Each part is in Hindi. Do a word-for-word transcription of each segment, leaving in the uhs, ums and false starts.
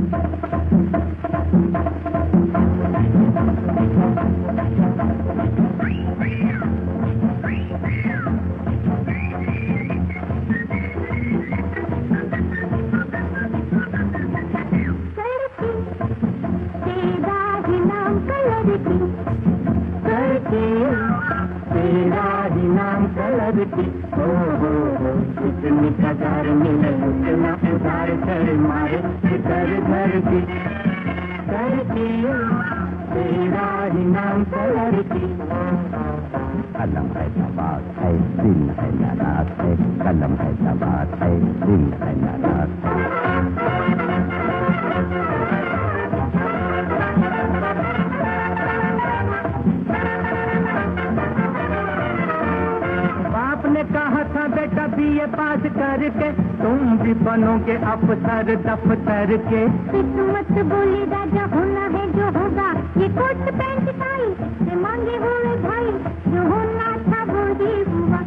कलम है सवार है दिल है नाराज है, कलम है सवार है दिल है नाराज है। बाप ने कहा था बेटा बीए पास करके तुम भी बनोगे अफसर दफ्तर के। किस्मत बोली राजा होना है जो होगा, ये कोट पैंट टाई से मांगे हुए भाई, जो होना था वो ही हुआ।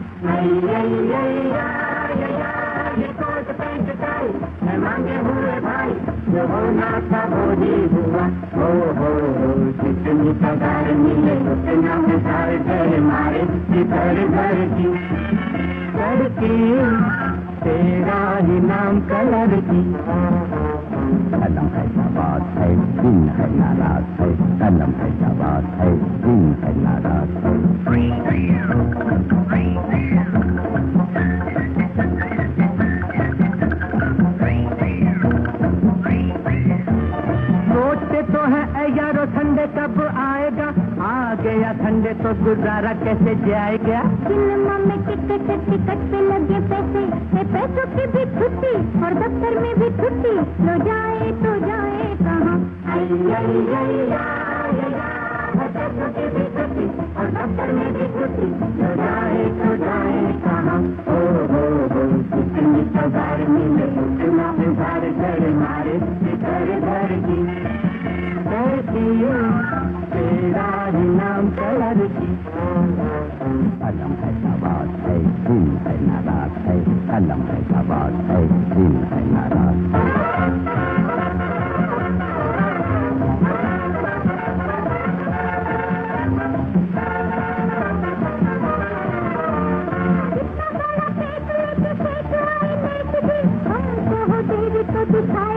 ये कोट पैंट टाई से मांगे हुए भाई, जो होना था वो ही हुआ। हो हो हो कितनी पगार मिले उतना हजार घर मारे इधर घर की लड़की, तेरा ही नाम कलर की। कलम है सवार है दिल है नाराज है, कलम है सवार है दिल है नाराज है। सोचते तो है यारो ठंडे कब आएगा, आ गया ठंडे तो गुजारा कैसे जाएगा। सिनेमा में टिकट टिकट पे लगे पैसे, पैसों की भी छुट्टी और दफ्तर में भी छुट्टी, लो जाए तो जाए कहाँ। पैसों की भी छुट्टी और दफ्तर में भी छुट्टी, लो जाए तो जाए कहाँ। ओ हो हो कितनी पगार मिले उतना उधार घर मारे इधर घर की तेरा ही नाम कलर की। कलम है सवार है दिल है नाराज है, कलम है सवार है दिल है नाराज है। तो दिखाए